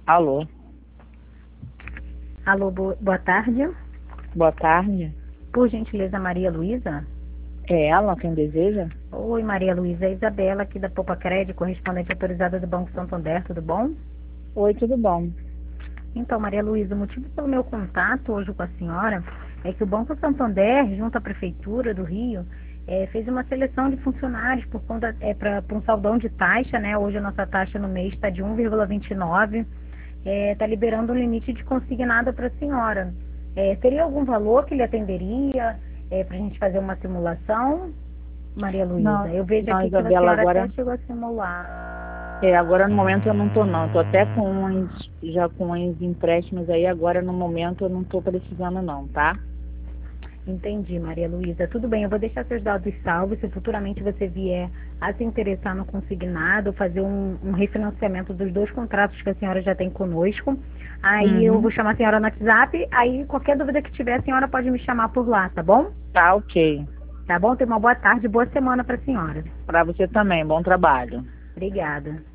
Alô, Alô, boa tarde. boa tarde. Por gentileza, Maria Luísa? É ela quem deseja? Oi, Maria Luísa. É Isabela aqui da Poupa Crédito, correspondente autorizada do Banco Santander, tudo bom? Oi, tudo bom? Então, Maria Luísa, o motivo pelo meu contato hoje com a senhora é que o Banco Santander, junto à Prefeitura do Rio, fez uma seleção de funcionários por conta para um saldão de taxa, né? Hoje a nossa taxa no mês está de 1,29, está liberando um limite de consignado para a senhora. Teria algum valor que lhe atenderia para a gente fazer uma simulação, Maria Luísa? Não, Eu vejo não, aqui que a Isabela, senhora até agora, chegou a simular. agora no momento eu não tô não. Tô até com já com uns empréstimos aí, agora no momento eu não tô precisando não, tá? Entendi, Maria Luísa. Tudo bem, eu vou deixar seus dados salvos. Se futuramente você vier a se interessar no consignado, fazer um refinanciamento dos 2 contratos que a senhora já tem conosco, aí eu vou Uhum. chamar a senhora no WhatsApp. Aí qualquer dúvida que tiver, a senhora pode me chamar por lá, tá bom? Tá, ok. Tá bom? Tenha uma boa tarde, boa semana para a senhora. Para você também, bom trabalho. Obrigada.